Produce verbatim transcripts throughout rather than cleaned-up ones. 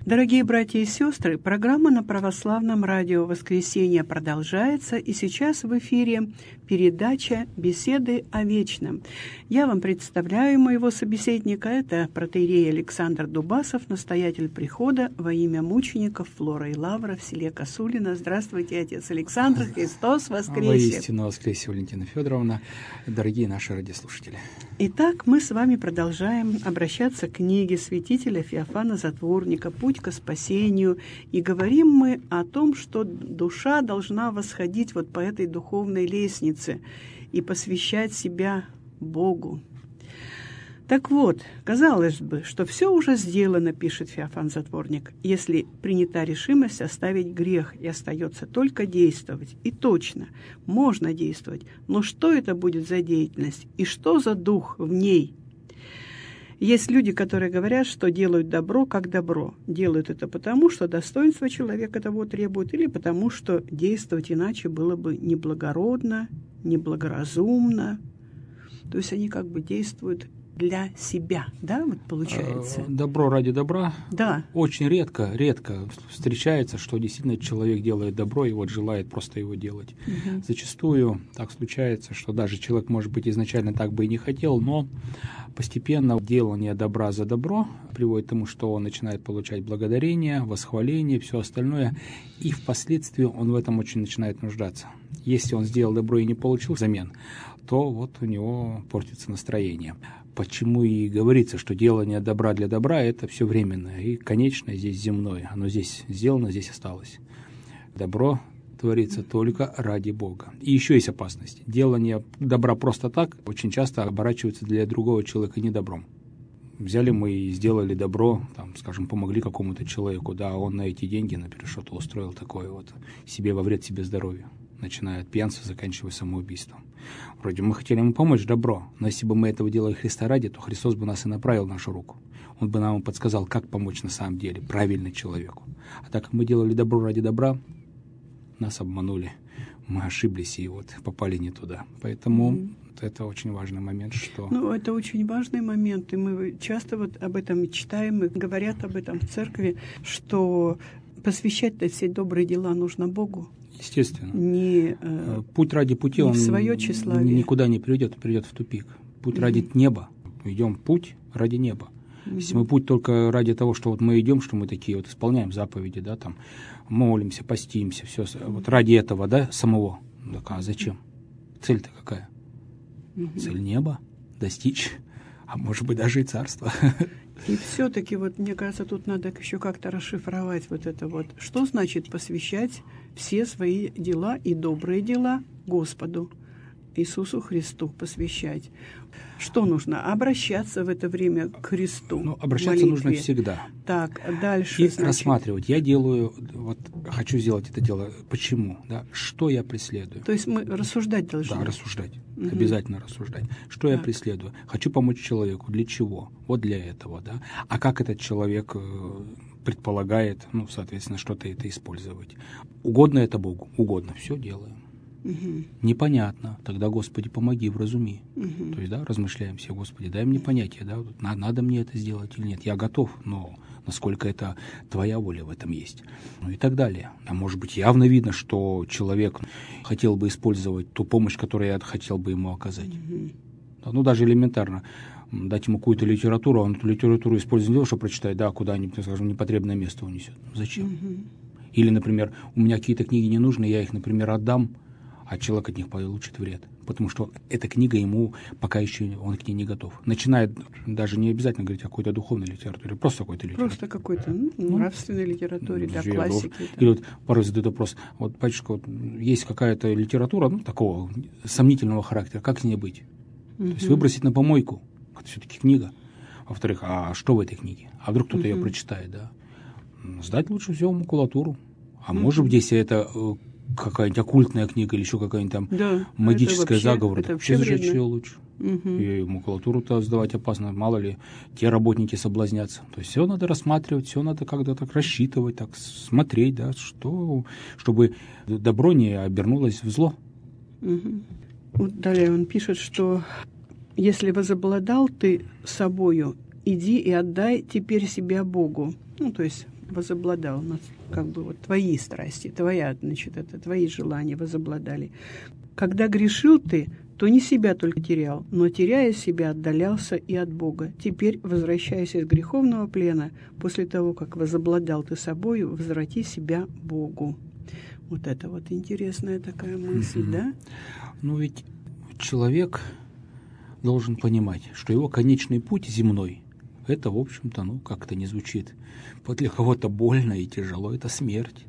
Дорогие братья и сестры, программа на Православном радио «Воскресенье» продолжается, и сейчас в эфире передача «Беседы о вечном». Я вам представляю моего собеседника. Это протоиерей Александр Дубасов, настоятель прихода во имя мучеников Флора и Лавра в селе Косулино. Здравствуйте, отец Александр, Христос воскресе! Воистину воскресе, Валентина Федоровна, дорогие наши радиослушатели. Итак, мы с вами продолжаем обращаться к книге святителя Феофана Затворника «Путь ко спасению». И говорим мы о том, что душа должна восходить вот по этой духовной лестнице и посвящать себя Богу. Так вот, казалось бы, что все уже сделано, пишет Феофан Затворник, если принята решимость оставить грех, и остается только действовать. И точно, можно действовать, но что это будет за деятельность и что за дух в ней? Есть люди, которые говорят, что делают добро как добро. Делают это потому, что достоинство человека того требует, или потому, что действовать иначе было бы неблагородно, неблагоразумно. То есть они как бы действуют для себя, да, вот получается? Добро ради добра. Да. Очень редко, редко встречается, что действительно человек делает добро и вот желает просто его делать. Угу. Зачастую так случается, что даже человек, может быть, изначально так бы и не хотел, но постепенно делание добра за добро приводит к тому, что он начинает получать благодарение, восхваление, все остальное, и впоследствии он в этом очень начинает нуждаться. Если он сделал добро и не получил взамен, то вот у него портится настроение. Почему и говорится, что делание добра для добра – это все временное, и конечное здесь земное. Оно здесь сделано, здесь осталось. Добро творится только ради Бога. И еще есть опасность. Делание добра просто так очень часто оборачивается для другого человека недобром. Взяли мы и сделали добро, там, скажем, помогли какому-то человеку, да, он на эти деньги, например, что-то устроил такое вот себе во вред себе здоровью, начиная от пьянства, заканчивая самоубийством. Вроде мы хотели ему помочь, добро, но если бы мы этого делали Христа ради, то Христос бы нас и направил в нашу руку. Он бы нам подсказал, как помочь на самом деле правильно человеку. А так как мы делали добро ради добра, нас обманули, мы ошиблись и вот попали не туда. Поэтому mm-hmm. это очень важный момент, что... Ну, это очень важный момент, и мы часто вот об этом читаем, и говорят об этом в церкви, что посвящать-то все добрые дела нужно Богу. Естественно. Не, э, Путь ради пути, не он в свое тщеславие. Никуда не приведет, приведет в тупик. Путь mm-hmm. ради неба. Идем путь ради неба. Mm-hmm. Если мы путь только ради того, что вот мы идем, что мы такие вот исполняем заповеди, да, там, молимся, постимся, все, mm-hmm. вот ради этого, да, самого. Так, а зачем? Цель-то какая? Mm-hmm. Цель неба, достичь, а может быть даже и царство. И все-таки, вот, мне кажется, тут надо еще как-то расшифровать вот это вот. Что значит посвящать все свои дела и добрые дела Господу Иисусу Христу посвящать? Что нужно? Обращаться в это время к Христу. Ну, обращаться нужно всегда. Так, дальше. И значит... рассматривать. Я делаю, вот хочу сделать это дело. Почему? Да? Что я преследую? То есть мы рассуждать должны. Да, рассуждать. Угу. Обязательно рассуждать. Что так. я преследую? Хочу помочь человеку. Для чего? Вот для этого, да. А как этот человек предполагает, ну, соответственно, что-то это использовать? Угодно это Богу? Угодно. Все делаем. Угу. Непонятно. Тогда, Господи, помоги, вразуми. Угу. То есть, да, размышляем все, Господи, дай мне понятие, да, надо, надо мне это сделать или нет. Я готов, но насколько это Твоя воля в этом есть. Ну и так далее. А может быть, явно видно, что человек хотел бы использовать ту помощь, которую я хотел бы ему оказать. Угу. Да, ну, даже элементарно. Дать ему какую-то литературу, он эту литературу использует не для того, чтобы прочитать, да, куда-нибудь, скажем, непотребное место унесет. Зачем? Угу. Или, например, у меня какие-то книги не нужны, я их, например, отдам, а человек от них получит вред. Потому что эта книга ему пока еще он к ней не готов. Начинает даже не обязательно говорить о какой-то духовной литературе, просто какой-то литературе. Просто какой-то ну, нравственной литературе, да, классики. Или вот порой задают вопрос, вот, батюшка, вот, есть какая-то литература, ну, такого сомнительного характера, как с ней быть? Угу. То есть выбросить на помойку, это все-таки книга. Во-вторых, а что в этой книге? А вдруг кто-то угу. ее прочитает, да? Сдать лучше всего макулатуру. А угу. может быть, если это... какая-нибудь оккультная книга или еще какая-нибудь там да, магическая заговор, это вообще сжечь ее лучше. Угу. И макулатуру-то сдавать опасно, мало ли, те работники соблазнятся. То есть все надо рассматривать, все надо как-то так рассчитывать, так смотреть, да, что, чтобы добро не обернулось в зло. Угу. Вот далее он пишет, что если возобладал ты собою, иди и отдай теперь себя Богу. Ну, то есть возобладал, над, как бы вот твои страсти, твоя, значит, это твои желания возобладали. Когда грешил ты, то не себя только терял, но, теряя себя, отдалялся и от Бога. Теперь, возвращаясь из греховного плена, после того, как возобладал ты собою, возврати себя Богу. Вот это вот интересная такая мысль, mm-hmm. да? Ну ведь человек должен понимать, что его конечный путь земной, это, в общем-то, ну, как-то не звучит. Вот для кого-то больно и тяжело, это смерть.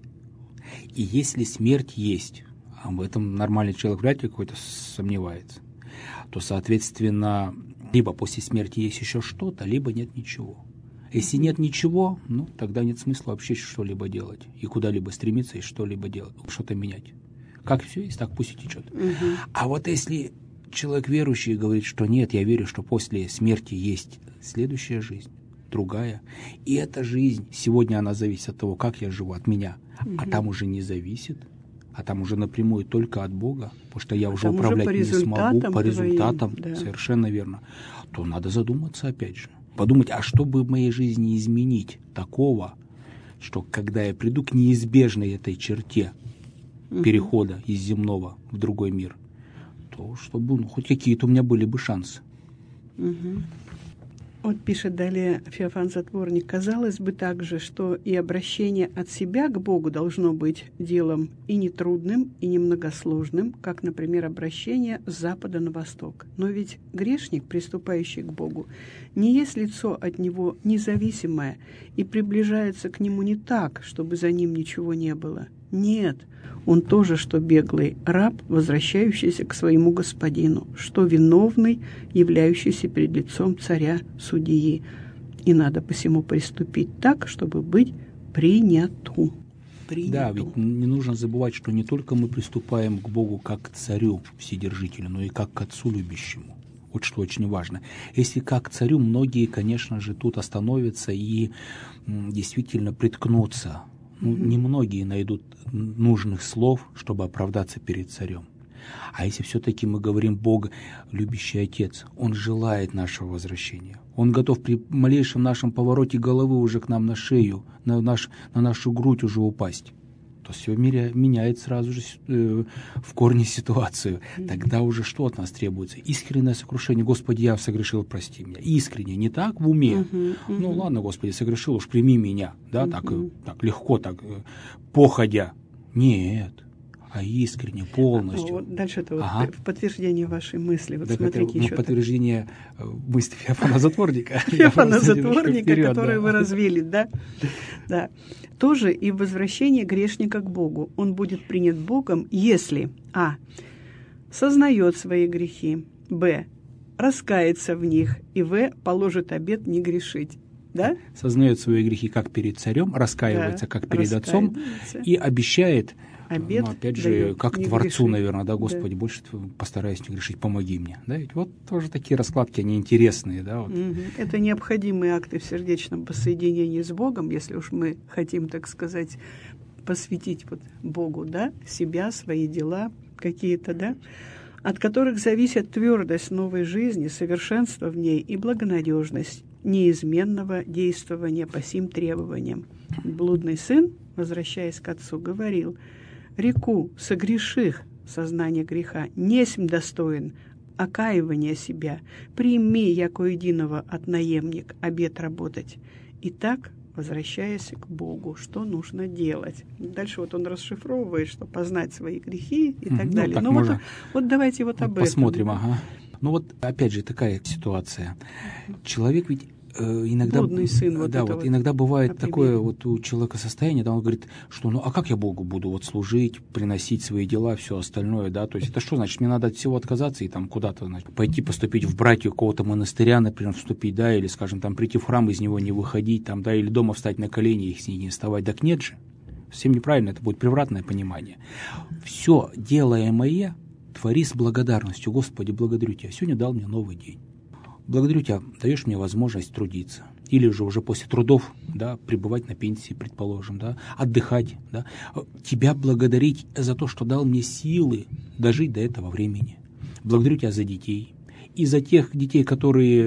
И если смерть есть, а в этом нормальный человек вряд ли какой-то сомневается, то, соответственно, либо после смерти есть еще что-то, либо нет ничего. Если нет ничего, ну, тогда нет смысла вообще что-либо делать. И куда-либо стремиться и что-либо делать, что-то менять. Как все есть, так пусть и течет. Угу. А вот если человек верующий говорит, что нет, я верю, что после смерти есть следующая жизнь, другая. И эта жизнь, сегодня она зависит от того, как я живу, от меня. Угу. А там уже не зависит. А там уже напрямую только от Бога, потому что я а уже управлять уже не смогу по результатам, твоим, да. Совершенно верно, то надо задуматься опять же. Подумать, а что бы в моей жизни изменить такого, что когда я приду к неизбежной этой черте угу. перехода из земного в другой мир, то чтобы ну, хоть какие-то у меня были бы шансы. Угу. Вот пишет далее Феофан Затворник. Казалось бы также, что и обращение от себя к Богу должно быть делом и нетрудным, и немногосложным, как, например, обращение с запада на восток. Но ведь грешник, приступающий к Богу, не есть лицо от Него независимое и приближается к Нему не так, чтобы за Ним ничего не было. Нет, он тоже, что беглый раб, возвращающийся к своему господину, что виновный, являющийся перед лицом царя судьи. И надо посему приступить так, чтобы быть приняту. приняту. Да, ведь не нужно забывать, что не только мы приступаем к Богу как к царю вседержителю, но и как к отцу любящему. Вот что очень важно. Если как к царю, многие, конечно же, тут остановятся и м, действительно приткнутся. Ну, mm-hmm. немногие найдут нужных слов, чтобы оправдаться перед царем. А если все-таки мы говорим Бог, любящий Отец, Он желает нашего возвращения. Он готов при малейшем нашем повороте головы уже к нам на шею, на, наш, на нашу грудь уже упасть. То все меняет сразу же э, в корне ситуацию. Mm-hmm. Тогда уже что от нас требуется? Искреннее сокрушение. Господи, я согрешил, прости меня. Искренне, не так в уме. Mm-hmm. Mm-hmm. Ну ладно, Господи, согрешил, уж прими меня. Да, mm-hmm. так, так легко, так походя. Нет. А искренне, полностью. Вот дальше это ага. вот в подтверждение вашей мысли. Вот так смотрите, это, ну, еще подтверждение так... мысли Феофана Затворника. Феофана Затворника, который вы развили, да? Да. Тоже и в возвращении грешника к Богу. Он будет принят Богом, если а. сознает свои грехи, б. раскается в них, и в. положит обет не грешить. Да? Сознает свои грехи как перед царем, раскаивается да, как перед отцом и обещает, обет ну, опять же, как Творцу, грешить. Наверное, да, Господи, да. больше постараюсь не грешить, помоги мне. Да? Ведь вот тоже такие раскладки, они интересные. Да, вот. Угу. Это необходимые акты в сердечном воссоединении с Богом, если уж мы хотим, так сказать, посвятить вот Богу, да, себя, свои дела какие-то, да, от которых зависит твердость новой жизни, совершенство в ней и благонадежность неизменного действования по сим требованиям. Блудный сын, возвращаясь к отцу, говорил: «Реку, согреших, сознание греха, несмь достоин окаивания себя, прими, яко единого от наемник, обет работать». И так, возвращаясь к Богу, что нужно делать. Дальше вот он расшифровывает, что познать свои грехи и так ну, далее. Так ну вот, вот давайте вот об посмотрим, этом. Посмотрим, ага. Ну вот опять же такая ситуация. Человек ведь иногда, блудный сын, вот да, вот, вот иногда бывает определение. Такое вот у человека состояние, да, он говорит, что ну а как я Богу буду вот служить, приносить свои дела, все остальное, да, то есть это что значит, мне надо от всего отказаться и там куда-то, значит, пойти поступить в братью какого-то монастыря, например, вступить, да, или, скажем, там прийти в храм, из него не выходить, там, да, или дома встать на колени и с ней не вставать, так нет же, совсем неправильно, это будет превратное понимание. Все делаемое твори с благодарностью, Господи, благодарю Тебя, сегодня дал мне новый день. Благодарю Тебя, даешь мне возможность трудиться. Или же уже после трудов, да, пребывать на пенсии, предположим, да, отдыхать, да. Тебя благодарить за то, что дал мне силы дожить до этого времени. Благодарю Тебя за детей. И за тех детей, которые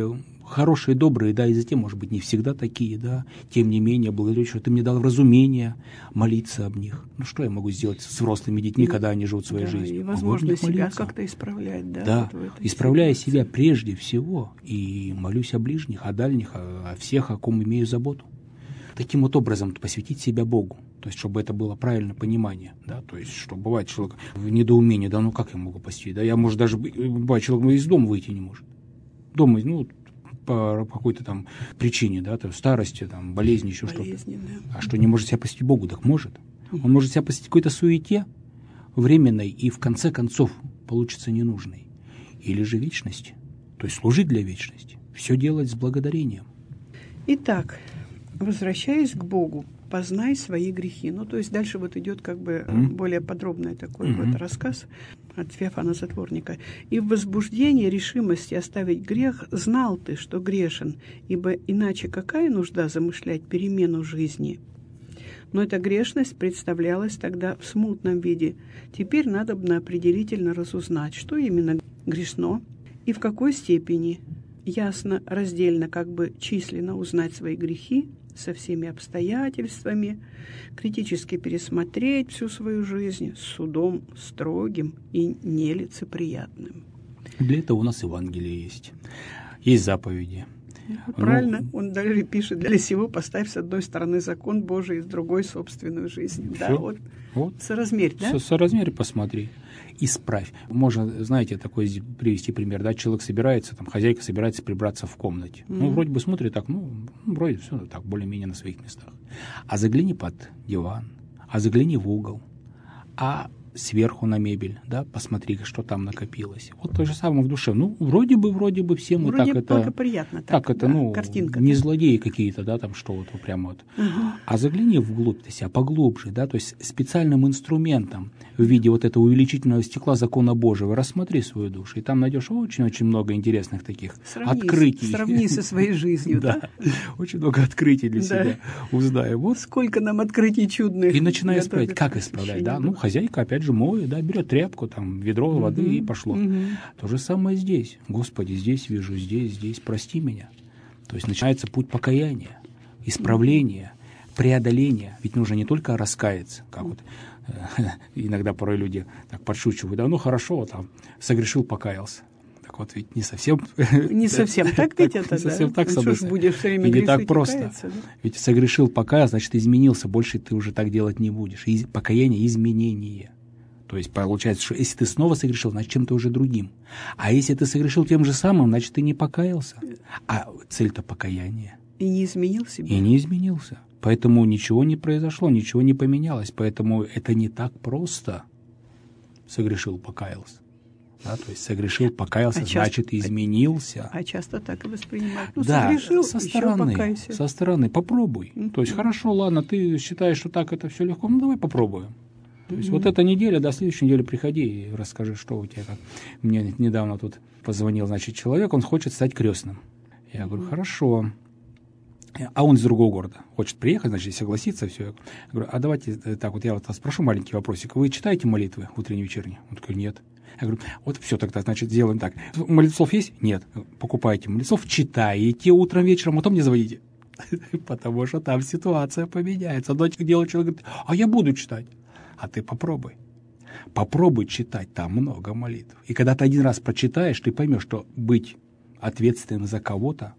хорошие, добрые, да, и затем, может быть, не всегда такие, да, тем не менее, благодарю, что ты мне дал разумение молиться об них. Ну, что я могу сделать с взрослыми детьми, и, когда они живут своей да, жизнью? И, возможно, себя как-то исправлять, да? Да, вот исправляя ситуации. себя прежде всего, и молюсь о ближних, о дальних, о, о всех, о ком имею заботу. Таким вот образом посвятить себя Богу, то есть чтобы это было правильное понимание, да, то есть что бывает человек в недоумении, да, ну как я могу посвятить, да, я, может, даже, бывает, человек из дома выйти не может, дома, ну, по какой-то там причине, да, там, старости, там, болезни, еще что-то, да. А что, не может себя посвятить Богу? Так может. Он может себя посвятить какой-то суете временной и в конце концов получится ненужной, или же вечности, то есть служить для вечности, все делать с благодарением. Итак, возвращаясь к Богу, познай свои грехи. Ну, то есть дальше вот идет как бы Mm. более подробный такой Mm-hmm. вот рассказ от Феофана Затворника. «И в возбуждении решимости оставить грех знал ты, что грешен, ибо иначе какая нужда замышлять перемену жизни? Но эта грешность представлялась тогда в смутном виде. Теперь надобно определительно разузнать, что именно грешно и в какой степени. Ясно, раздельно, как бы численно узнать свои грехи со всеми обстоятельствами, критически пересмотреть всю свою жизнь с судом строгим и нелицеприятным». Для этого у нас Евангелие есть. Есть заповеди. Правильно, Ну, он даже пишет: для сего поставь с одной стороны закон Божий, с другой собственную жизнь. Да, вот, вот. Соразмерь, да? Со, соразмерь посмотри. Исправь. Можно, знаете, такой привести пример, да, человек собирается, там, хозяйка собирается прибраться в комнате. Mm-hmm. Ну, вроде бы смотрит так, ну, вроде все так, более-менее на своих местах. А загляни под диван, а загляни в угол, а сверху на мебель, да, посмотри, что там накопилось. Вот то же самое в душе. Ну, вроде бы, вроде бы все мы вроде так это... приятно. Так, так это, да, ну, картинка, не да? злодеи какие-то, да, там что вот прямо вот. Uh-huh. А загляни вглубь себя, поглубже, да, то есть специальным инструментом в виде вот этого увеличительного стекла закона Божьего рассмотри свою душу, и там найдешь очень-очень много интересных таких сравни, открытий. Сравни со своей жизнью, да? Очень много открытий для себя узнаем. Вот. Сколько нам открытий чудных. И начинай исправлять. Как исправлять, да? Ну, хозяйка, опять же, моет, да, берет тряпку, там, ведро угу, воды и пошло. Угу. То же самое здесь. Господи, здесь вижу, здесь, здесь, прости меня. То есть начинается путь покаяния, исправления, преодоления. Ведь нужно не только раскаяться, как вот э, иногда порой люди так подшучивают, да, ну хорошо, там, согрешил, покаялся. Так вот, ведь не совсем... Не совсем так ведь это, да? Не совсем так, ну, что ж, будешь все время не так просто. Каяться, да? Ведь согрешил, покаялся, значит, изменился, больше ты уже так делать не будешь. И покаяние — изменение. То есть получается, что если ты снова согрешил, значит, чем-то уже другим. А если ты согрешил тем же самым, значит, ты не покаялся. А цель-то покаяние. И не изменил себя. И не изменился. Поэтому ничего не произошло, ничего не поменялось. Поэтому это не так просто. Согрешил, покаялся. Да, то есть согрешил, покаялся, а значит, часто, изменился. А часто так и воспринимают. Ну, да, согрешил, со стороны, покайся. Со стороны, попробуй. Mm-hmm. То есть, хорошо, ладно, ты считаешь, что так это все легко, ну, давай попробуем. То есть, mm-hmm. вот эта неделя, до следующей недели приходи и расскажи, что у тебя как. Мне недавно тут позвонил, значит, человек, он хочет стать крестным. Я говорю, mm-hmm. хорошо. А он из другого города хочет приехать, значит, согласиться, все. Я говорю, а давайте так вот, я вот вас спрошу маленький вопросик. Вы читаете молитвы утренние, вечерние? Он такой, нет. Я говорю, вот все тогда, значит, сделаем так. Молитвов есть? Нет. Покупайте молитвов, читаете утром, вечером, потом не заводите. Потому что там ситуация поменяется. Одно дело человек говорит, а я буду читать. А ты попробуй. Попробуй читать, там много молитв. И когда ты один раз прочитаешь, ты поймешь, что быть ответственным за кого-то,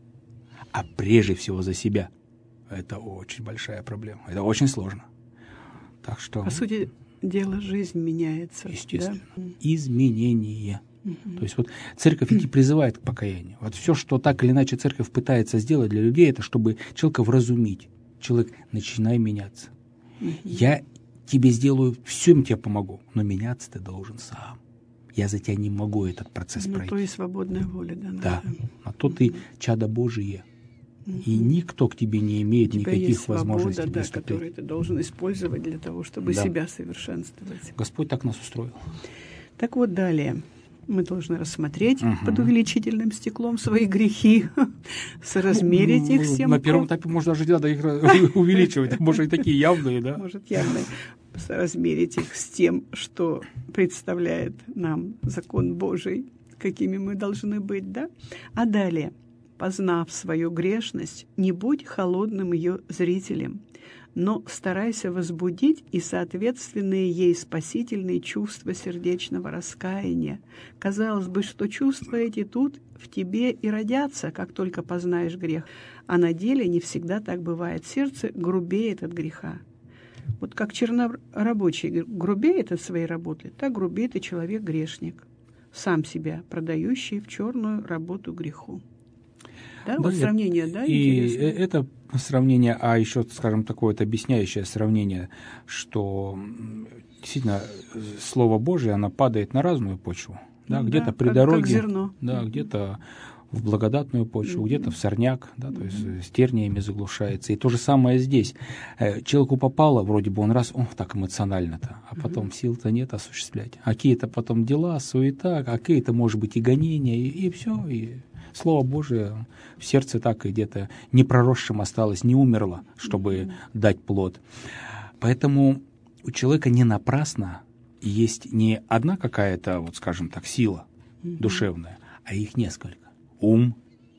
а прежде всего за себя, это очень большая проблема. Это очень сложно. Так что... По сути дела, жизнь меняется. Естественно. Да? Изменение. Угу. То есть вот церковь ведь и призывает к покаянию. Вот все, что так или иначе церковь пытается сделать для людей, это чтобы человека вразумить. Человек, начинай меняться. Угу. Я тебе сделаю, всем тебе помогу, но меняться ты должен сам. Я за тебя не могу этот процесс ну, пройти. То и свободная воля, да. Да. А то ты чадо Божие. И никто к тебе не имеет никаких свобода, возможностей да, приступить. которую ты должен использовать для того, чтобы да. себя совершенствовать. Господь так нас устроил. Так вот, далее. Мы должны рассмотреть угу. под увеличительным стеклом свои грехи, соразмерить их всем. На первом этапе можно даже надо их увеличивать, может, и такие явные, да? Может, явные. Соразмерить их с тем, что представляет нам закон Божий, какими мы должны быть, да? А далее. познав свою грешность, не будь холодным ее зрителем, но старайся возбудить и соответственные ей спасительные чувства сердечного раскаяния. Казалось бы, что чувства эти тут в тебе и родятся, как только познаешь грех, а на деле не всегда так бывает. Сердце грубеет от греха. Вот как чернорабочий грубеет от своей работы, так грубеет и человек-грешник, сам себя продающий в черную работу греху. Да, да, вот сравнение, да, и интересное. Это сравнение, а еще, скажем, такое вот объясняющее сравнение, что действительно Слово Божие, оно падает на разную почву, да, ну, где-то да, при как, дороге, как зерно. да, где-то в благодатную почву, mm-hmm. где-то в сорняк, да, то есть mm-hmm. с терниями заглушается. И то же самое здесь. Человеку попало, вроде бы он раз, он так эмоционально-то, а потом mm-hmm. сил-то нет осуществлять. А какие-то потом дела, суета, а какие-то, может быть, и гонения, и, и все, и Слово Божие в сердце так и где-то не проросшим осталось, не умерло, чтобы mm-hmm. дать плод. Поэтому у человека не напрасно есть не одна какая-то, вот скажем так, сила mm-hmm. душевная, а их несколько. Ум,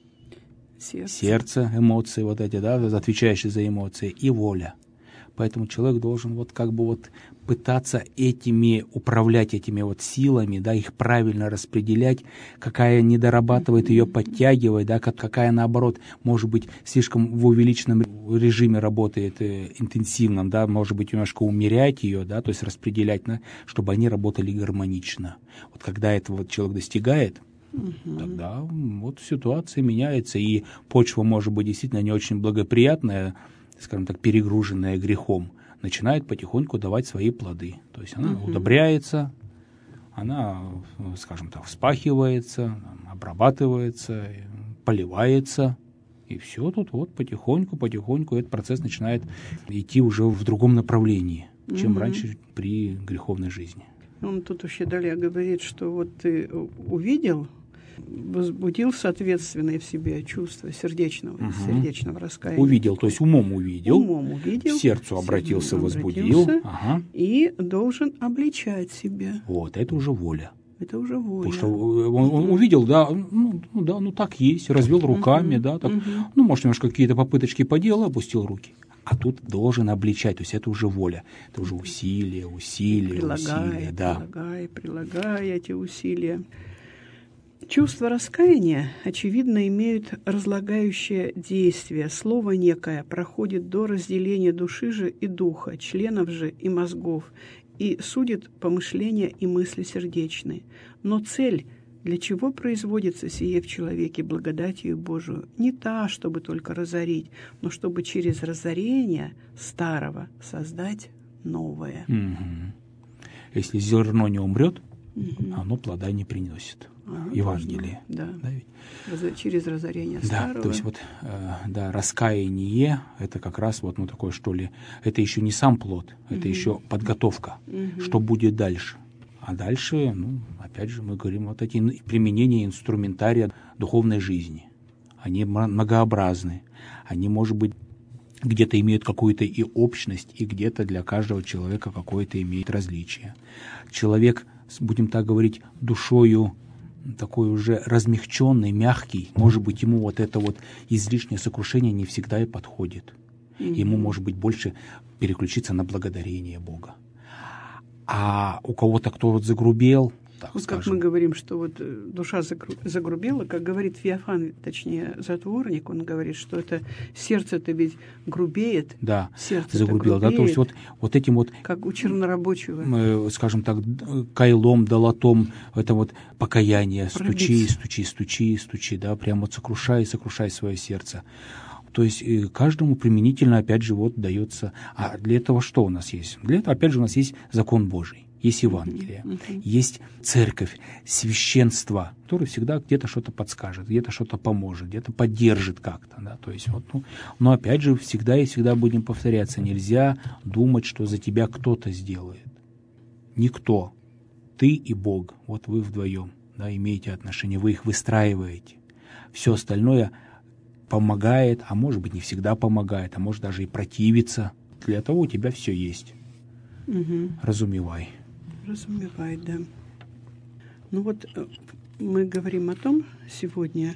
сердце. сердце, эмоции вот эти, да, отвечающие за эмоции, и воля. Поэтому человек должен вот как бы вот пытаться этими, управлять этими вот силами, да, их правильно распределять, какая не дорабатывает, ее подтягивать, да, какая наоборот, может быть, слишком в увеличенном режиме работает, э, интенсивном, да, может быть, немножко умерять ее, да, то есть распределять, да, чтобы они работали гармонично. Вот когда этого вот человек достигает, угу. тогда вот ситуация меняется, и почва может быть действительно не очень благоприятная, скажем так, перегруженная грехом, начинает потихоньку давать свои плоды. То есть она угу. удобряется, она, скажем так, вспахивается, обрабатывается, поливается, и все тут вот потихоньку, потихоньку этот процесс начинает идти уже в другом направлении, чем угу. раньше при греховной жизни. Он тут еще далее говорит, что вот ты увидел, возбудил соответственное в себе чувство сердечного, угу. сердечного раскаяния. Увидел, то есть умом увидел, умом увидел, к сердцу обратился, сердцем возбудил. обратился, ага. И должен обличать себя. Вот, это уже воля. Это уже воля. Потому что он, он увидел, да, ну, ну да, ну так есть, развел руками, угу. да, так, угу. ну, может, немножко какие-то попыточки поделал, опустил руки. А тут должен обличать, то есть это уже воля, это уже усилие, усилие, прилагая, усилие, да. Прилагая, прилагая эти усилия. Чувства раскаяния, очевидно, имеют разлагающее действие. Слово некое проходит до разделения души же и духа, членов же и мозгов, и судит помышления и мысли сердечные. Но цель, для чего производится сие в человеке благодатью Божию, не та, чтобы только разорить, но чтобы через разорение старого создать новое. Угу. Если зерно не умрет, угу. оно плода не приносит. Ага, Евангелие. Да. Да, ведь? Через разорение да, старого. Да, то есть вот, э, да, раскаяние, это как раз вот, ну, такое, что ли, это еще не сам плод, это угу. еще подготовка, угу. что будет дальше. А дальше, ну, опять же, мы говорим, вот эти применения инструментария духовной жизни. Они многообразны, они, может быть, где-то имеют какую-то и общность, и где-то для каждого человека какое-то имеет различие. Человек, будем так говорить, душою такой уже размягченный, мягкий, может быть, ему вот это вот излишнее сокрушение не всегда и подходит. Mm-hmm. Ему, может быть, больше переключиться на благодарение Бога. А у кого-то, кто вот загрубел, так вот скажем. Как мы говорим, что вот душа загрубела, как говорит Феофан, точнее, затворник, он говорит, что это сердце-то ведь грубеет. Да, сердце загрубело. Да, то есть вот, вот этим вот... Как у чернорабочего. Мы, скажем так, кайлом, долотом, это вот покаяние. Пробиться. Стучи, стучи, стучи, стучи, да, прямо вот сокрушай, сокрушай свое сердце. То есть каждому применительно, опять же, вот дается... А для этого что у нас есть? Для этого, опять же, у нас есть закон Божий. Есть Евангелие, uh-huh, uh-huh. есть церковь, священство, которое всегда где-то что-то подскажет, где-то что-то поможет, где-то поддержит как-то. Да? То есть, вот, ну, но опять же, всегда и всегда будем повторяться, нельзя думать, что за тебя кто-то сделает. Никто. Ты и Бог, вот вы вдвоем, да, имеете отношения, вы их выстраиваете. Все остальное помогает, а может быть не всегда помогает, а может даже и противится. Для того у тебя все есть. Uh-huh. Разумевай. Разумевай, да. Ну вот мы говорим о том сегодня,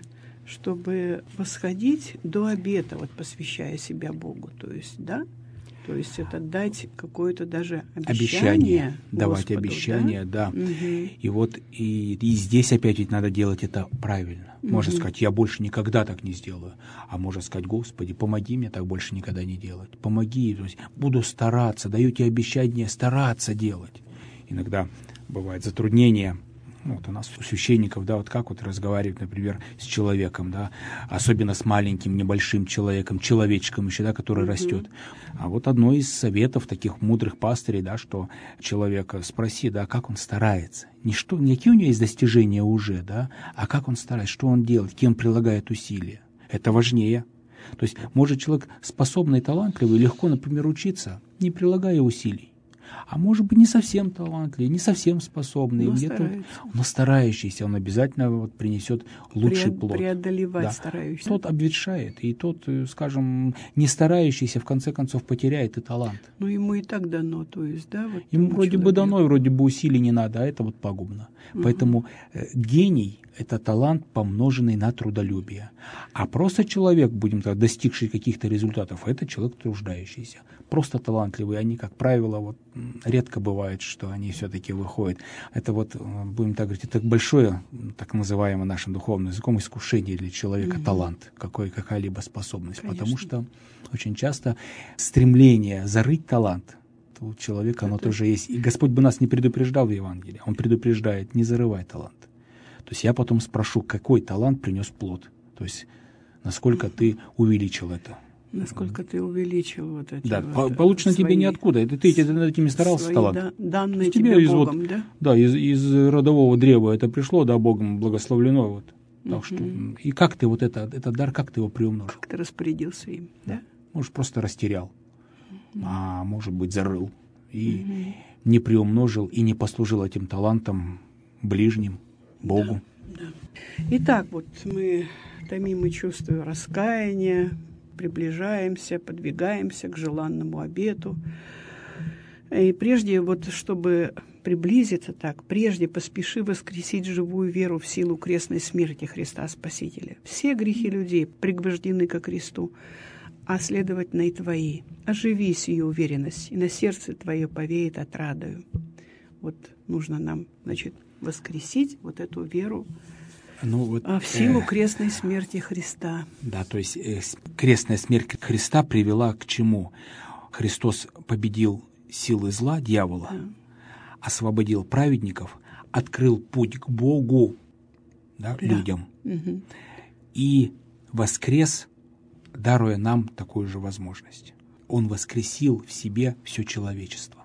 чтобы восходить до обета, вот посвящая себя Богу. То есть, да? То есть это дать какое-то даже обещание. Обещание, давать Господу, обещание, да. да. Угу. И вот и, и здесь опять ведь надо делать это правильно. Угу. Можно сказать, я больше никогда так не сделаю. А можно сказать, Господи, помоги мне так больше никогда не делать. Помоги, то есть буду стараться, даю тебе обещание стараться делать. Иногда бывает затруднение. Вот у нас у священников, да, вот как вот разговаривать, например, с человеком, да, особенно с маленьким, небольшим человеком, человечком еще, да, который mm-hmm. растет. А вот одно из советов таких мудрых пастырей, да, что человека спроси, да, как он старается. Не, что, не какие у него есть достижения уже, да, а как он старается, что он делает, кем прилагает усилия. Это важнее. То есть может человек способный, талантливый, легко, например, учиться, не прилагая усилий. А может быть, не совсем талантливый, не совсем способный, но, где-то, но старающийся, он обязательно вот принесет лучший Преод, плод. Преодолевать да. старающийся. Тот обветшает, и тот, скажем, не старающийся, в конце концов, потеряет и талант. Ну, ему и так дано, то есть, да? Вот ему вроде человеку. бы дано, и вроде бы усилий не надо, а это вот пагубно. Угу. Поэтому э, гений — это талант, помноженный на трудолюбие. А просто человек, будем так, достигший каких-то результатов, это человек труждающийся. Просто талантливые, они, как правило, вот, редко бывает, что они все-таки выходят. Это вот, будем так говорить, это большое, так называемое нашим духовным языком, искушение для человека, mm-hmm. талант, какой, какая-либо способность. Конечно. Потому что очень часто стремление зарыть талант у человека, оно это... тоже есть. И Господь бы нас не предупреждал в Евангелии. Он предупреждает, не зарывай талант. То есть я потом спрошу, какой талант принес плод. То есть насколько mm-hmm. ты увеличил это. Насколько ты увеличил вот эти да, вот получено свои, тебе ниоткуда. Это ты, ты над этими старался, талант. Да, данные тебе тебе из, Богом, вот, да? Да, из, из родового древа это пришло, да, Богом благословлено. Вот. Так угу. что, и как ты вот это, этот дар, как ты его приумножил? Как ты распорядился им, да? да? Может, просто растерял, угу. а может быть, зарыл. И угу. не приумножил, и не послужил этим талантом ближним, Богу. Да, да. Итак, вот мы томим и чувствуем раскаяние, приближаемся, подвигаемся к желанному обету. И прежде, вот, чтобы приблизиться так, прежде поспеши воскресить живую веру в силу крестной смерти Христа Спасителя. Все грехи людей пригвождены ко кресту, а следовательно и твои. Оживи сию уверенность, и на сердце твое повеет отрадою. Вот нужно нам, значит, воскресить вот эту веру Ну, вот, в силу э, крестной смерти Христа. Да, то есть э, крестная смерть Христа привела к чему? Христос победил силы зла, дьявола, да. освободил праведников, открыл путь к Богу, да, да. людям, угу. и воскрес, даруя нам такую же возможность. Он воскресил в себе все человечество.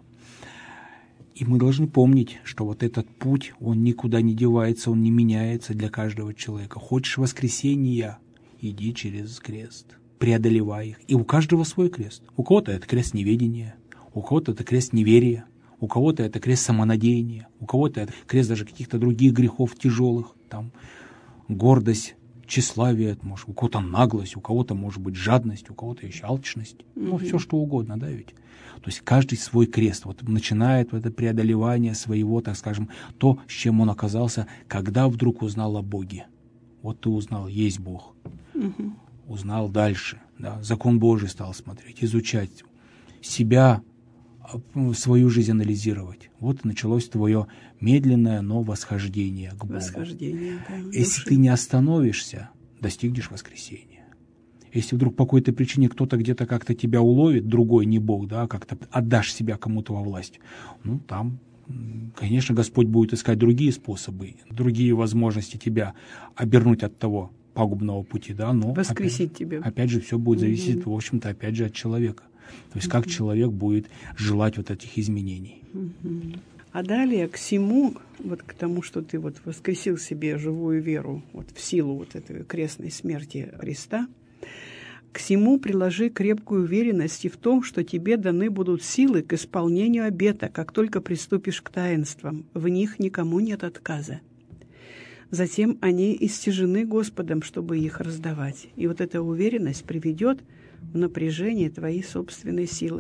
И мы должны помнить, что вот этот путь, он никуда не девается, он не меняется для каждого человека. Хочешь воскресения, иди через крест, преодолевай их. И у каждого свой крест. У кого-то это крест неведения, у кого-то это крест неверия, у кого-то это крест самонадеяния, у кого-то это крест даже каких-то других грехов тяжелых, там, гордость, тщеславие, может, у кого-то наглость, у кого-то, может быть, жадность, у кого-то еще алчность. Mm-hmm. Ну, все что угодно, да, ведь? То есть каждый свой крест. Вот начинает это преодолевание своего, так скажем, то, с чем он оказался, когда вдруг узнал о Боге. Вот ты узнал, есть Бог. Mm-hmm. Узнал дальше, да, закон Божий стал смотреть, изучать себя, свою жизнь анализировать. Вот и началось твое медленное, но восхождение к Богу. Восхождение, да, Если ты не остановишься, достигнешь воскресения. Если вдруг по какой-то причине кто-то где-то как-то тебя уловит, другой, не Бог, да, как-то отдашь себя кому-то во власть, ну, там, конечно, Господь будет искать другие способы, другие возможности тебя обернуть от того пагубного пути, да, но воскресить опять, тебя. Опять же, все будет зависеть, угу. в общем-то, опять же, от человека. То есть, как человек будет желать вот этих изменений. Угу. А далее к всему, вот к тому, что ты вот воскресил себе живую веру вот в силу вот этой крестной смерти Христа, к всему приложи крепкую уверенность и в том, что тебе даны будут силы к исполнению обета, как только приступишь к таинствам. В них никому нет отказа. Затем они истяжены Господом, чтобы их раздавать. И вот эта уверенность приведет в напряжение твоей собственной силы.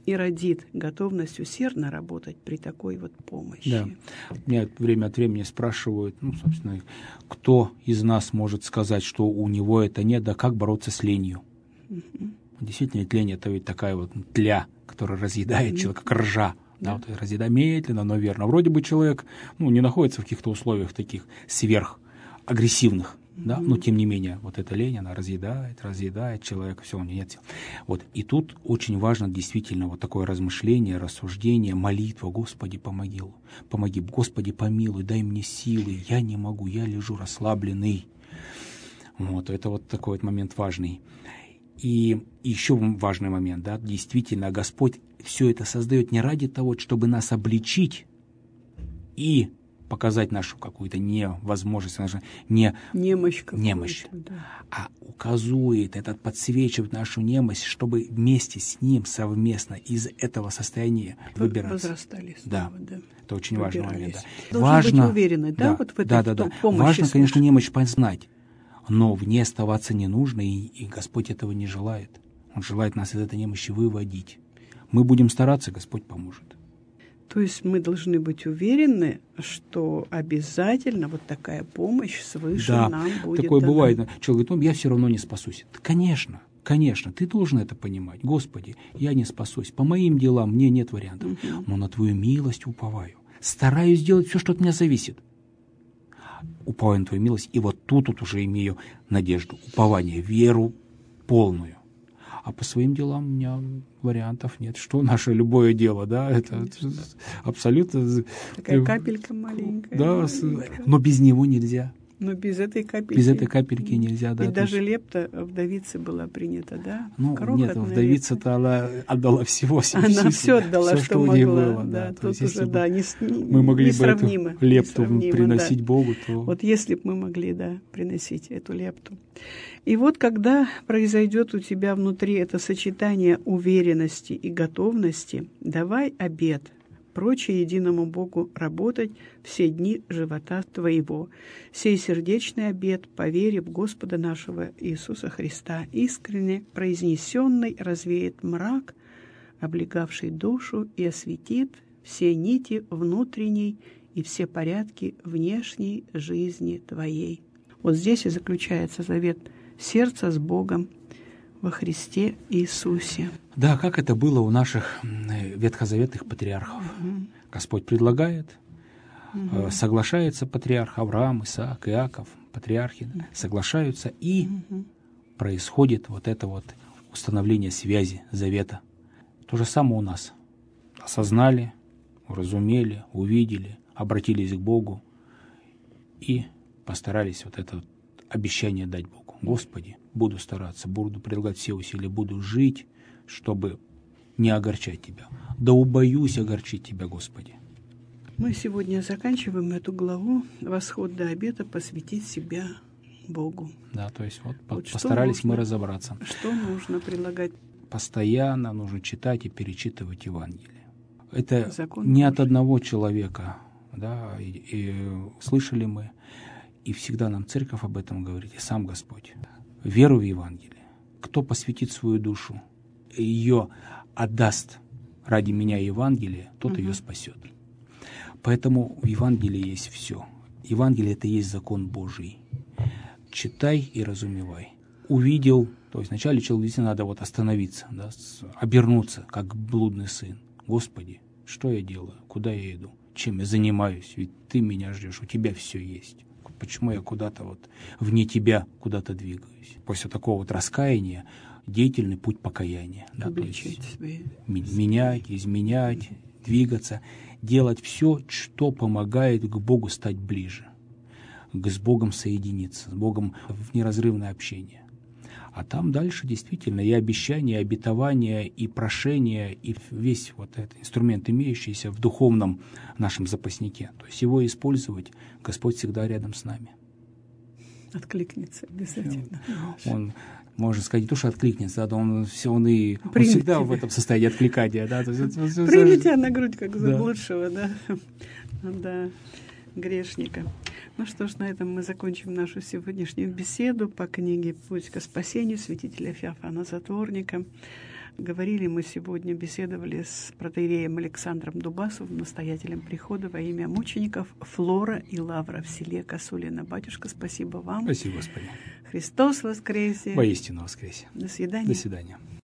и родит готовность усердно работать при такой вот помощи. Да. Меня время от времени спрашивают, ну, собственно, кто из нас может сказать, что у него это нет, да как бороться с ленью? Угу. Действительно, ведь лень — это ведь такая вот тля, которая разъедает угу. человека, как ржа. Да, да, вот разъедает медленно, но верно. Вроде бы человек, ну, не находится в каких-то условиях таких сверхагрессивных, mm-hmm. да, но тем не менее, вот эта лень, она разъедает, разъедает человека, все, у него нет сил. Вот, и тут очень важно действительно вот такое размышление, рассуждение, молитва: Господи, помоги, помоги, Господи, помилуй, дай мне силы, я не могу, я лежу расслабленный. Вот, это вот такой вот момент важный. И еще важный момент, да, действительно, Господь все это создает не ради того, чтобы нас обличить и показать нашу какую-то невозможность, нашу не, немощь, немощь да. а указывает, этот подсвечивает нашу немощь, чтобы вместе с Ним совместно из этого состояния выбираться. Возрастали снова, да. да. Это очень важный момент. Да. Должны Важно, быть уверены, да, да, вот в этой да, да, да. помощи. Важно, конечно, немощь познать, но в ней оставаться не нужно, и, и Господь этого не желает. Он желает нас из этой немощи выводить. Мы будем стараться, Господь поможет. То есть мы должны быть уверены, что обязательно вот такая помощь свыше да, нам будет такое дана. бывает. Человек говорит: ну, я все равно не спасусь. Конечно, конечно, ты должен это понимать. Господи, я не спасусь. По моим делам мне нет вариантов. Угу. Но на Твою милость уповаю. Стараюсь сделать все, что от меня зависит. Уповаю на Твою милость. И вот тут, тут уже имею надежду, упование, веру полную. А по своим делам у меня вариантов нет. Что наше любое дело, да, это Конечно. абсолютно... Такая капелька маленькая. Да, маленькая. Но без него нельзя. Но без этой капельки. Без этой капельки нельзя, да. Ведь даже есть... лепта вдовице была принята, да? Ну, крохотная нет, вдовица-то она отдала всего. Она все отдала, все, что, что могла. у нее было. Да, Да. тут есть, уже, да, не, мы могли несравнимо, бы эту лепту несравнимо, приносить да. Богу, то... Вот если бы мы могли, да, приносить эту лепту. И вот когда произойдет у тебя внутри это сочетание уверенности и готовности, давай обет, прочее единому Богу работать все дни живота твоего. Сей сердечный обет, поверив в Господа нашего Иисуса Христа, искренне произнесенный, развеет мрак, облегавший душу, и осветит все нити внутренней и все порядки внешней жизни твоей. Вот здесь и заключается завет сердца с Богом во Христе Иисусе. Да, как это было у наших ветхозаветных патриархов. Угу. Господь предлагает, угу. соглашается патриарх Авраам, Исаак, Иаков, патриархи, угу. соглашаются, и угу. происходит вот это вот установление связи, завета. То же самое у нас. Осознали, уразумели, увидели, обратились к Богу и постарались вот это обещание дать Богу. Господи, буду стараться, буду прилагать все усилия, буду жить, чтобы не огорчать Тебя. Да убоюсь огорчить Тебя, Господи. Мы сегодня заканчиваем эту главу «Восход до обета. Посвятить себя Богу». Да, то есть вот, вот постарались нужно, мы разобраться. Что нужно прилагать? Постоянно нужно читать и перечитывать Евангелие. Это Закон не Божий. От одного человека, да, и, и слышали мы, и всегда нам церковь об этом говорит, и сам Господь. Веру в Евангелие. Кто посвятит свою душу, ее отдаст ради меня Евангелие, тот угу. ее спасет. Поэтому в Евангелии есть все. Евангелие — это и есть закон Божий. Читай и разумевай. Увидел, то есть вначале человеку действительно надо вот остановиться, да, обернуться, как блудный сын. Господи, что я делаю? Куда я иду? Чем я занимаюсь? Ведь Ты меня ждешь, у Тебя все есть. Почему я куда-то вот вне Тебя куда-то двигаюсь? После такого вот раскаяния деятельный путь покаяния. Да, то есть менять, изменять, двигаться, делать все, что помогает к Богу стать ближе, к с Богом соединиться, с Богом в неразрывное общение. А там дальше действительно и обещания, и обетования, и прошения, и весь вот этот инструмент, имеющийся в духовном нашем запаснике. То есть его использовать, Господь всегда рядом с нами. Откликнется обязательно. Он, можно сказать, не то, что откликнется, а он, все, он, и, он всегда тебя. В этом состоянии откликания. Да? Примет тебя на грудь, как заблудшего, да. Да, грешника. Ну что ж, на этом мы закончим нашу сегодняшнюю беседу по книге «Путь к спасению» святителя Феофана Затворника. Говорили мы сегодня, беседовали с протоиереем Александром Дубасовым, настоятелем прихода во имя мучеников Флора и Лавра в селе Косулино. Батюшка, спасибо вам. Спасибо, Господи. Христос воскресе. Воистину воскресе. До свидания. До свидания.